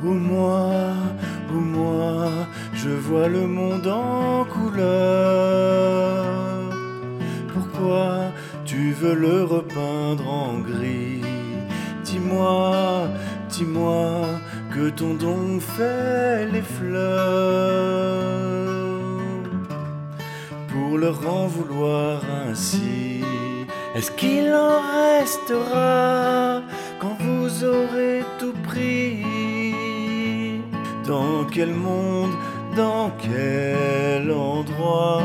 Où moi, je vois le monde en couleur. Pourquoi tu veux le repeindre en gris? Dis-moi, dis-moi, que ton don fait les fleurs. Pour leur en vouloir ainsi, est-ce qu'il en restera quand vous aurez tout pris? Dans quel monde, dans quel endroit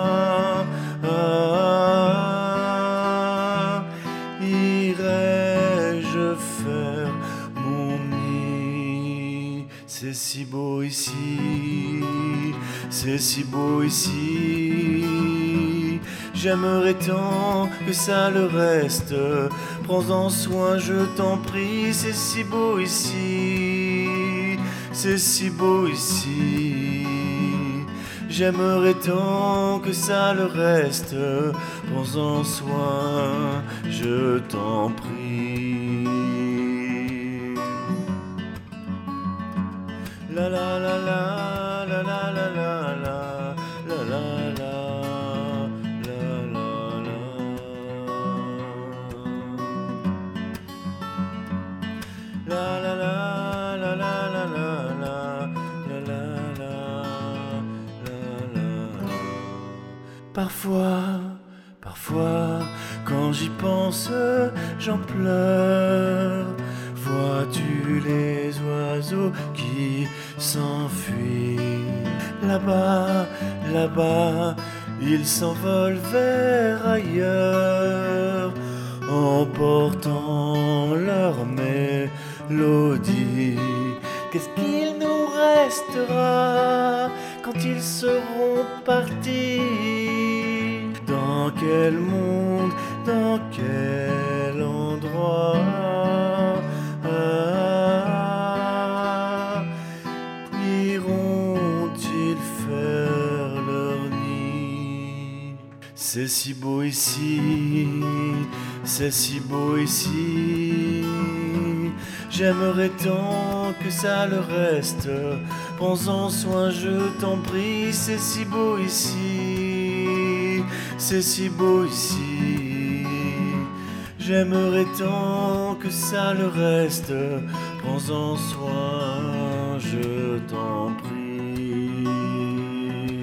irai-je faire mon nid? C'est si beau ici, c'est si beau ici. J'aimerais tant que ça le reste. Prends-en soin, je t'en prie. C'est si beau ici, c'est si beau ici. J'aimerais tant que ça le reste. Prends-en soin, je t'en prie. La la la la la la la la la la la la. La la la la la la la la la la la la. Parfois, quand j'y pense, j'en pleure. Vois-tu les oiseaux qui s'enfuient? Là-bas, là-bas, ils s'envolent vers ailleurs, emportant leur mélodie. Qu'est-ce qu'il nous restera quand ils seront partis? Dans quel monde, dans quel endroit iront-ils faire leur nid? C'est si beau ici, c'est si beau ici. J'aimerais tant que ça le reste. Prends-en soin, je t'en prie. C'est si beau ici, c'est si beau ici. J'aimerais tant que ça le reste. Prends-en soin, je t'en prie.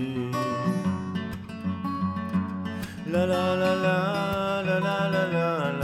La la la la la la la la.